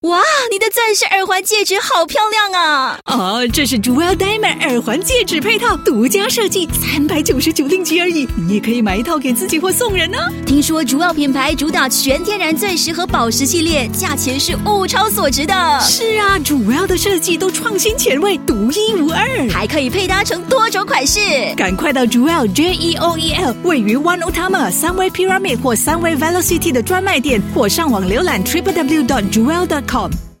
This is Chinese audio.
哇，你的钻石耳环戒指好漂亮啊！ 哦，这是 Jewel Diamond 耳环戒指配套，独家设计，399令吉而已。你也可以买一套给自己或送人呢。 听说 Jewel 品牌主打全天然钻石和宝石系列，价钱是物超所值的。 是啊 ，Jewel 的设计都创新前卫，独一无二， 还可以配搭成多种款式。 赶快到 Jewel JEOEL 位于 One Otama 3way Pyramid 或3way Velocity 的专卖店，或上网浏览 www.jewel.com。